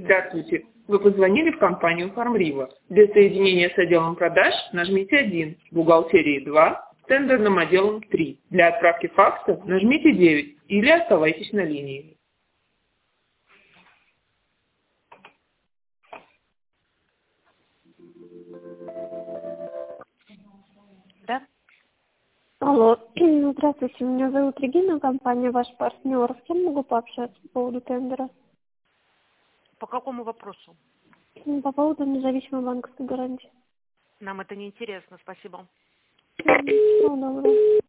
Здравствуйте. Вы позвонили в компанию «Фармрива». Для соединения с отделом продаж нажмите 1, бухгалтерии 2, с тендерным отделом 3. Для отправки факса нажмите 9 или оставайтесь на линии. Да? Алло, здравствуйте, меня зовут Регина, компания «Ваш партнер». С кем могу пообщаться по поводу тендера? По какому вопросу? По поводу независимой банковской гарантии. Нам это не интересно, спасибо. Всего доброго.